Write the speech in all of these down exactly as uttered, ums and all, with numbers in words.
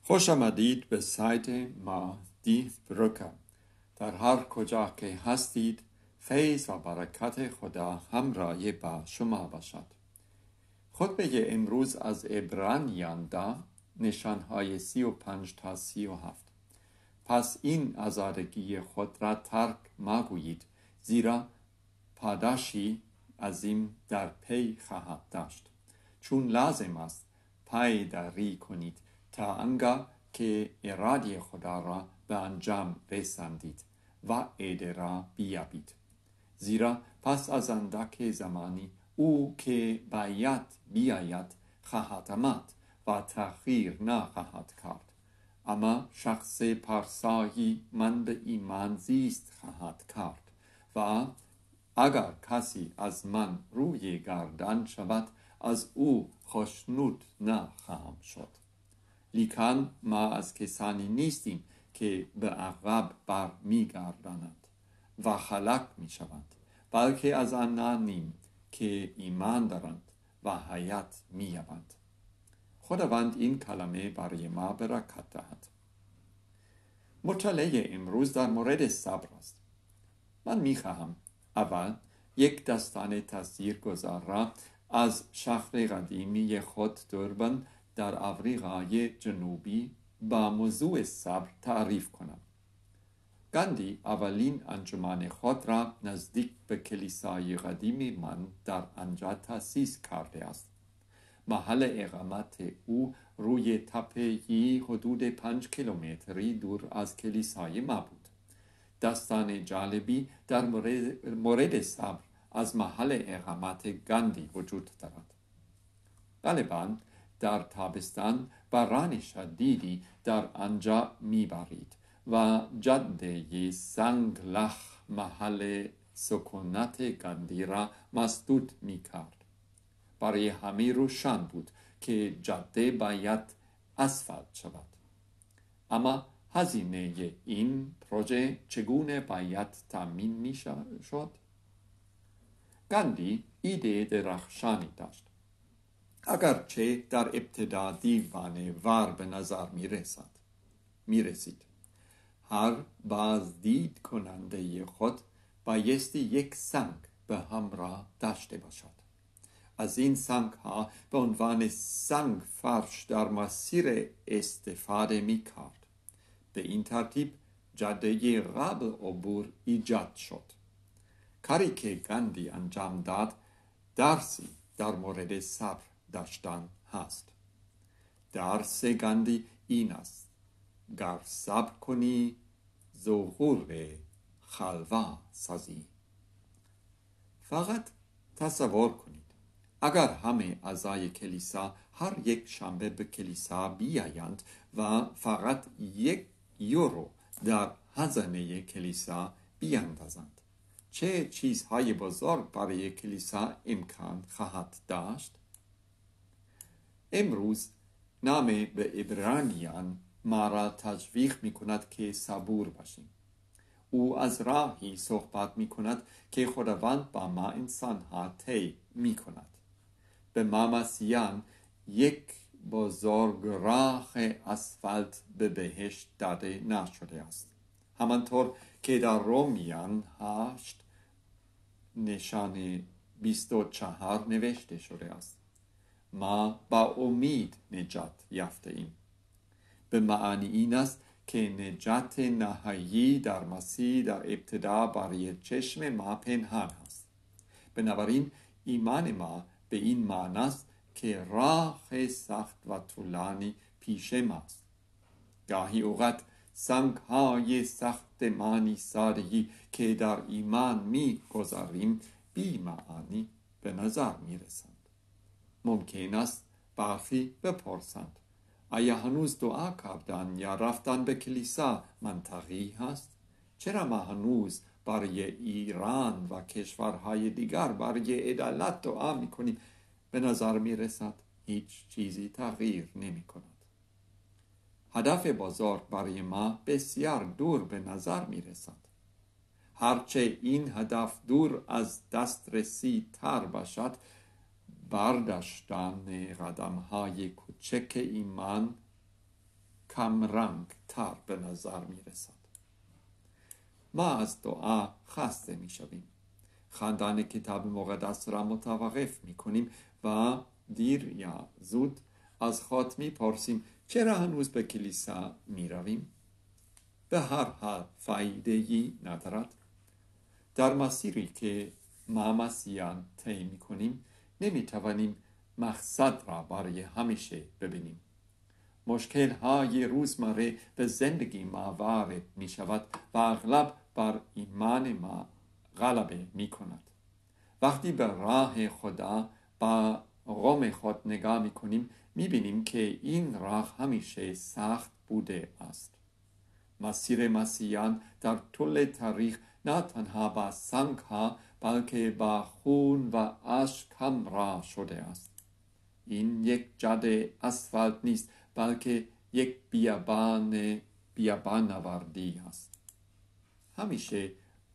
خوش آمدید به سایت ما دی بروکه. در هر کجا که هستید فیض و برکت خدا همراه با شما باشد. خطبه امروز از عبرانیان ده نشانهای سی و پنج تا سی و هفت. پس این آزادگی خود را ترک مگویید، زیرا پاداشی عظیم در پی خواهد داشت. چون لازم است پایداری کنید تا آنگاه که اراده خدا را به انجام رساندید و عیده را بیابید. زیرا پس از اندک زمانی او که باید بیاید خواهد آمد و تأخیر نخواهد کرد، اما شخص پارسایی من به ایمان زیست خواهد کرد و اگر کسی از من روی گردان شود از او خوشنود نخواهم شد. لیکن ما از کسانی نیستیم که به عقب بر می گردند و هلاک می شوند، بلکه از آنانیم که ایمان دارند و حیات می یابند. خداوند این کلمه برای ما برکت دهد. مطالعه امروز در مورد صبر است. من می خواهم اول یک داستان تاثیرگذار را از شهر قدیمی خود دربن در آفریقای جنوبی با موضوع صبر تعریف کنم. گاندی اولین انجمن خود را نزدیک به کلیسای قدیمی من در آنجا تأسیس کرده است. محل اقامت او روی تپه‌ای حدود پنج کیلومتری دور از کلیسای ما بود. داستان جالبی در مورد, مورد صبر از محل اقامت گاندی وجود دارد. غالباً در تابستان باران شدیدی در آنجا میبارید و جاده سنگلاخ محل سکونت گاندی را مسدود میکرد. برای همه روشن بود که جاده باید اسفالت شود. اما هزینه این پروژه چگونه باید تامین می شد؟ گاندی ایده درخشانی داشت. اگرچه در ابتدا دیوانه وار به نظر می رسد. می رسید. هر بازدید کننده خود بایستی یک سنگ به همراه داشته باشد. از این سنگ ها به عنوان سنگ فرش در مسیر استفاده می کرد. به این ترتیب جاده قابل عبور ایجاد شد. کاری که گاندی انجام داد درسی در مورد صبر داشتن هست. درس گاندی این است: گر صبر کنی ظهور خلوه سازی. فقط تصور کنید اگر همه اعضای کلیسا هر یک شنبه به کلیسا بیایند و فقط یک یورو در هزینه کلیسا بیاندازند، چه چیزهای بزرگ برای کلیسا امکان خواهد داشت؟ امروز نامه به عبرانیان ما را تشویق می کند که صبور باشیم. او از راهی صحبت می کند که خداوند با ما انسانها طی می کند. به ما مسیحیان یک بزرگ راه اسفالت به بهشت داده نشده است. همانطور که در رومیان هشت نشان بیست و چهار نوشته شده است: ما با امید نجات یافته ایم. به معنی این است که نجات نهایی در مسیح در ابتدا برای چشم ما پنهان است. بنابراین ایمان ما به این معنی است که راه سخت و طولانی پیش ماست. گاهی اوقات سنگ های ساختمانی سادگی که در ایمان می گذاریم بی معانی به نظر می رسند. ممکن است برخی بپرسند: آیا هنوز دعا کردن یا رفتن به کلیسا منطقی هست؟ چرا ما هنوز برای ایران و کشورهای دیگر برای عدالت دعا می کنیم؟ به نظر می رسد هیچ چیزی تغییر نمی کند. هدف بزرگ برای ما بسیار دور به نظر می رسد. هرچه این هدف دور از دسترسی تر باشد، برداشتن قدم های کوچک ایمان کمرنگ تر به نظر می رسد. ما از دعا خسته می شویم. خواندن کتاب مقدس را متوقف می کنیم و دیر یا زود از خود می پرسیم چرا هنوز به کلیسا می رویم؟ به هر حال فایده‌ای ندارد. در مسیری که ما مسیحیان طی می کنیم نمی توانیم مقصد را برای همیشه ببینیم. مشکل های روزمره به زندگی ما وارد می شود و اغلب بر ایمان ما غلبه می کند. وقتی به راه خدا با قوم خود نگاه می کنیم می بینیم که این راه همیشه سخت بوده است. مسیر مسیحیان در طول تاریخ نه تنها با سنگ ها بلکه با خون و اشک همراه شده است. این یک جاده اسفالت نیست بلکه یک بیابان بیابان نوردی است. همیشه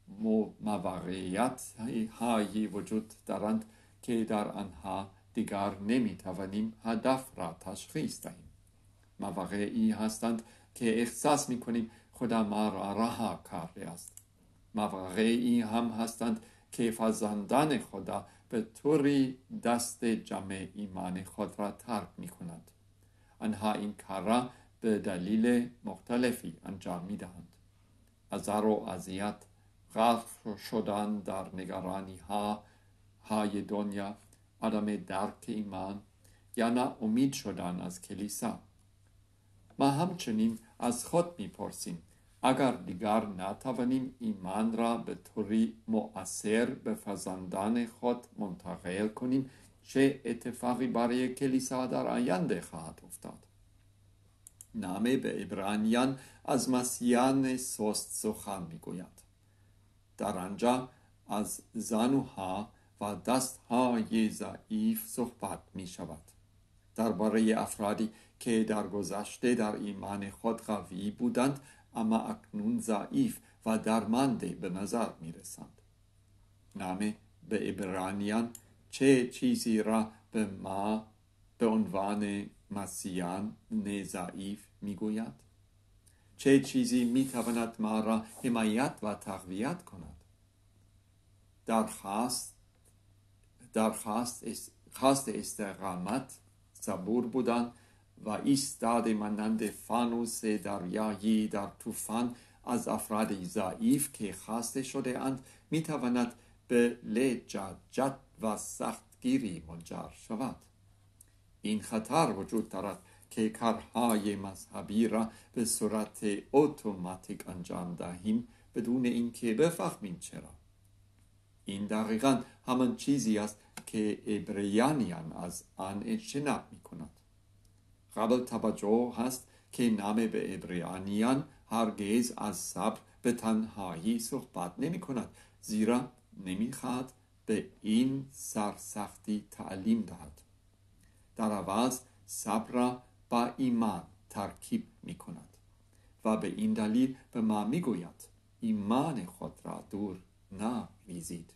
موقعیت هایی وجود دارند که در آنها دیگر نمی توانیم هدف را تشخیص دهیم. مواقعی هستند که احساس می کنیم خدا ما را رها کرده است. مواقعی هم هستند که فرزندان خدا به طوری دست جمع ایمان خود را ترک می کنند. آنها این کار را به دلیل مختلفی انجام می دهند. آزار و اذیت، غرق شدن در نگرانی ها های دنیا، عدم درک ایمان یا نه امید شدن از کلیسا. ما همچنین از خود می پرسیم اگر دیگر نتوانیم ایمان را به طوری مؤثر به فرزندان خود منتقل کنیم چه اتفاقی برای کلیسا در آینده خواهد افتاد؟ نامه به عبرانیان از مسیحیان سست سخن میگوید. در آنجا از زانوها و دستهای ضعیف صحبت می شود. درباره افرادی که در گذشته در ایمان خود قوی بودند اما اکنون ضعیف و درمانده به نظر می رسند. نامه به عبرانیان چه چیزی را به ما به عنوان مسیحیان ضعیف می گوید؟ چه چیزی می تواند ما را حمایت و تقویت کند؟ درخواست درخواست خواست استقامت، صبور بودن و ایستاده مانند فانوس دریایی در طوفان از افراد ضعیف که خسته شده اند می تواند به لجاجت و سختگیری منجر شود. این خطر وجود دارد که کارهای مذهبی را به صورت اتوماتیک انجام دهیم بدون اینکه بفهمیم چرا. این دقیقاً همان چیزی است که عبرانیان از آن اجتناب می کند. قابل توجه هست که نامه به عبرانیان هرگز از صبر به تنهایی صحبت نمی کند، زیرا نمی خواهد به این سرسختی تعلیم دهد. در عوض صبر را با ایمان ترکیب می کند و به این دلیل به ما می گوید ایمان خود را دور نریزید.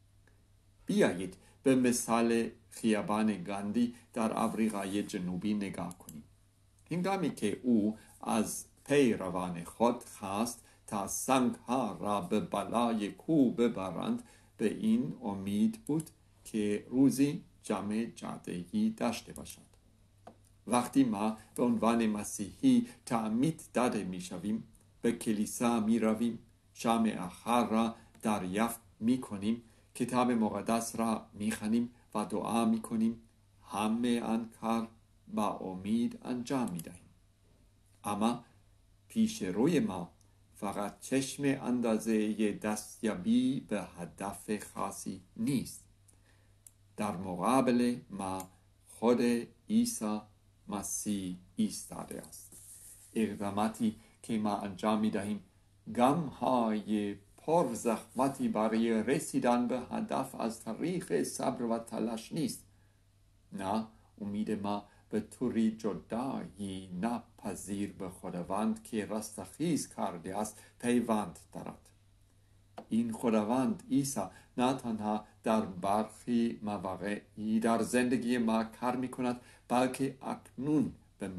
بیایید به مثال خیابان گاندی در آفریقای جنوبی نگاه کنیم. هنگامی که او از پیروان خود خواست تا سنگها را به بالای کوه ببرند به این امید بود که روزی جمع جاده‌ای داشته باشد. وقتی ما به عنوان مسیحی تعمید داده می شویم، به کلیسا می رویم، شام آخر را دریافت می کنیم، کتاب مقدس را می خوانیم و دعا می کنیم، همه آن کار با امید انجام می دهیم. اما پیش روی ما فقط چشم اندازه دستیابی به هدف خاصی نیست. در مقابل ما خود عیسی مسیح ایستاده است. اقداماتی که ما انجام می دهیم گام‌های پر زحمتی برای رسیدن به هدف از طریق صبر و تلاش نیست. نه، امید ما به طوری جدایی ناپذیر به خداوند که رستخیز کرده است پیوند دارد. این خداوند عیسی نه تنها در برخی مواقعی در زندگی ما کار می کند بلکه اکنون به ما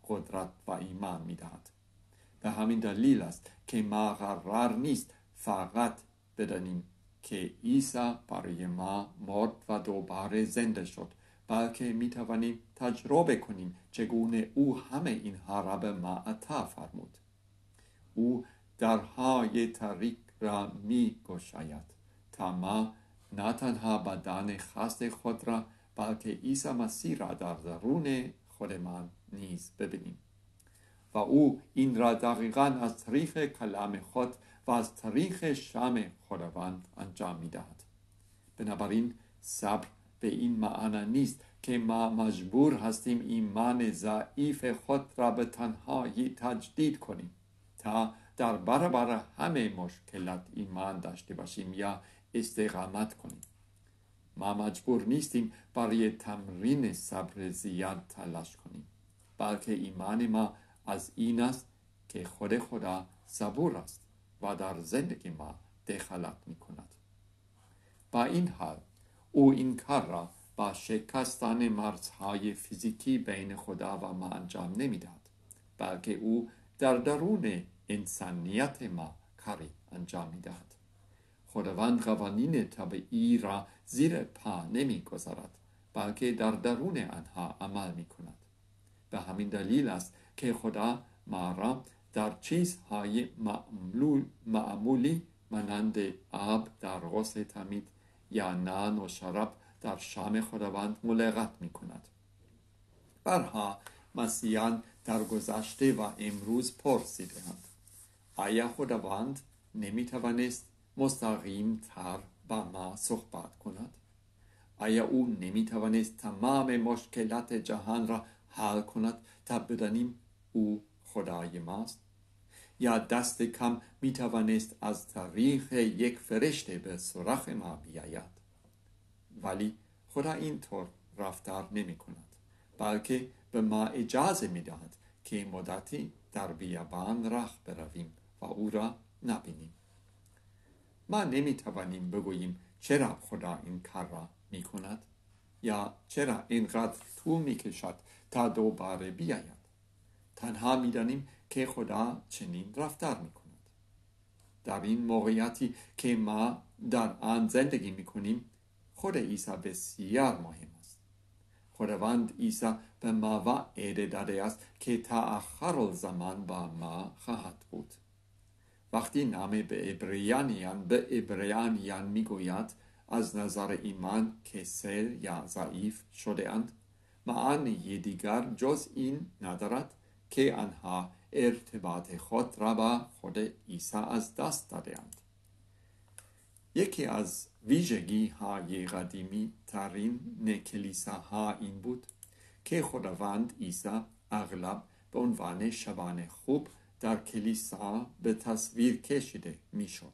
قدرت و ایمان میدهد. به همین دلیل است که ما قرار نیست فقط بدانیم که عیسی برای ما مرد و دوباره زنده شد، بلکه می توانیم تجربه کنیم چگونه او همه اینها را به ما عطا فرمود. او درهای طریق را می گشاید تا ما نه تنها بدن خاص خود را بلکه عیسی مسیح را در درون خودمان نیز ببینیم. و او این را دقیقاً از طریق کلام خود و از طریق شام خداوند انجام می دهد. بنابراین صبر به این معنا نیست که ما مجبور هستیم ایمان ضعیف خود را به تنهایی تجدید کنیم تا در برابر همه مشکلات ایمان داشته باشیم یا استقامت کنیم. ما مجبور نیستیم برای تمرین صبر زیاد تلاش کنیم، بلکه ایمان ما از این است که خود خدا صبور است و در زندگی ما دخالت می کند. با این حال او این کار را با شکستن مرزهای فیزیکی بین خدا و ما انجام نمی دهد، بلکه او در درون انسانیت ما کاری انجام می دهد. خداوند قوانین طبیعی را زیر پا نمی گذارد، بلکه در درون آنها عمل می کند. به همین دلیل است که خدا ما را در چیزهای معمولی مانند آب در غسل تمید یا نان و شراب در شام خداوند ملاقات می کند. برها مسیحیان در گذشته و امروز پرسیدند: آیا خداوند نمی توانست مستقیم تر با ما صحبت کند؟ آیا او نمی توانست تمام مشکلات جهان را حل کند تا بدانیم او خدای ماست؟ یا دست کم می توانست از طریق یک فرشته به سراغ ما بیاید؟ ولی خدا اینطور رفتار نمی کند، بلکه به ما اجازه می دهد که مدتی در بیابان راه برویم و او را نبینیم. ما نمی توانیم بگوییم چرا خدا این کار را می کند یا چرا اینقدر طول می کشد تا دوباره بیاید. تنها می دانیم که خدا چنین رفتار می کند. در این موقعیتی که ما در آن زندگی می کنیم، خود عیسی بسیار مهم است. خداوند عیسی به ما وعده داده است که تا آخر الزمان با ما خواهد بود. وقتی نامه به عبریانیان به عبریانیان میگوید از نظر ایمان کسل یا ضعیف شده اند، معنی دیگر جز این ندارد که آنها ارتباط خود را با خود عیسی از دست دادند. یکی از ویژگی های قدیمی ترین کلیساها این بود که خداوند عیسی اغلب به عنوان شبان خوب در کلیسا به تصویر کشیده می شد.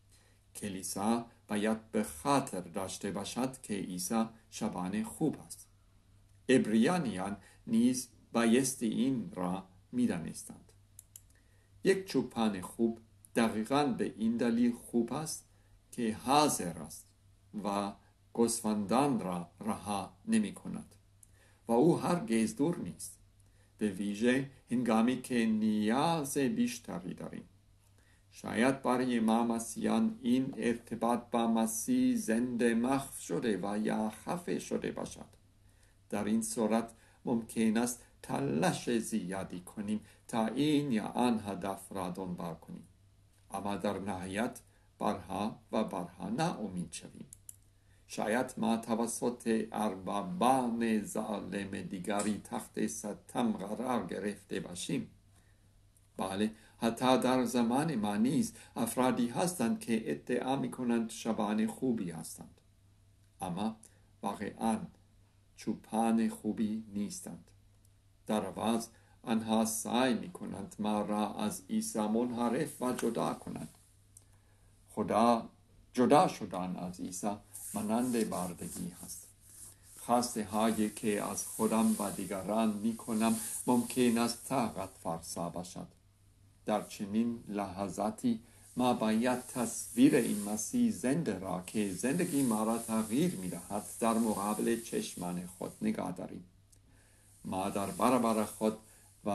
کلیسا باید به خاطر داشته باشد که عیسی شبان خوب است. عبریانیان نیز بایستی این را می دانستند. یک چوپان خوب دقیقاً به این دلیل خوب است که حاضر است و گوسفندان را رها نمی کند و او هرگز دور نیست، به ویژه هنگامی که نیاز بیشتری داریم. شاید برای ما مسیحیان این ارتباط با مسیح زنده محو شده و یا خفه شده باشد. در این صورت ممکن است تلاش زیادی کنیم تا این یا آن هدف را دنبال کنیم، اما در نهایت برها و برها ناامید شویم. شاید ما توسط اربابان ظالم دیگری تحت ستم قرار گرفته باشیم. بله، حتی در زمان ما نیز افرادی هستند که ادعا می‌کنند شبان خوبی هستند، اما واقعاً چوپان خوبی نیستند. در عوض آنها سعی می‌کنند ما را از عیسی منحرف و جدا کنند. خدا جدا شدن از عیسی مانند بردگی هست. خواسته هایی که از خودم و دیگران می کنم ممکن است طاقت فرسا باشد. در چنین لحظاتی ما باید تصویر این مسیح زنده را که زندگی ما را تغییر می دهد در مقابل چشمان خود نگاه داریم. ما در برابر خود و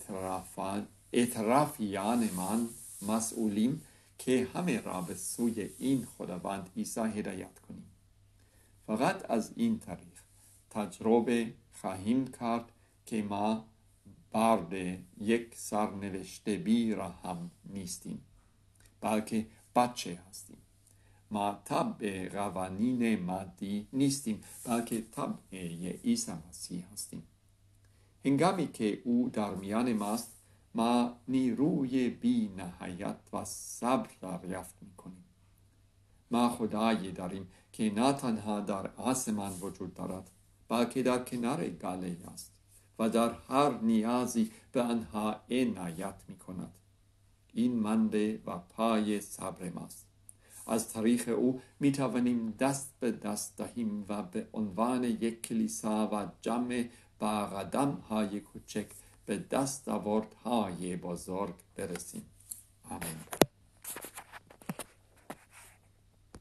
اطرافیان من مسئولیم که همه را به سوی این خداوند عیسی هدایت کنیم. فقط از این طریق تجربه خواهیم کرد که ما برد یک سرنوشت بی را هم نیستیم، بلکه بچه هستیم. ما تبع قوانین مادی نیستیم، بلکه تبع عیسی مسیح هستیم. هنگامی که او در میان ماست، ما نیروی بی نهایت و صبر دریافت میکنیم. ما خدایی داریم که نه تنها در آسمان وجود دارد، بلکه در کنار گاله است و در هر نیازی به آنها عنایت میکند. این منده و پای صبر ماست. از طریق او می توانیم دست به دست دهیم و به عنوان یک کلیسا و جمع با قدم های کوچک به دست آوردهای بزرگ برسیم. آمین.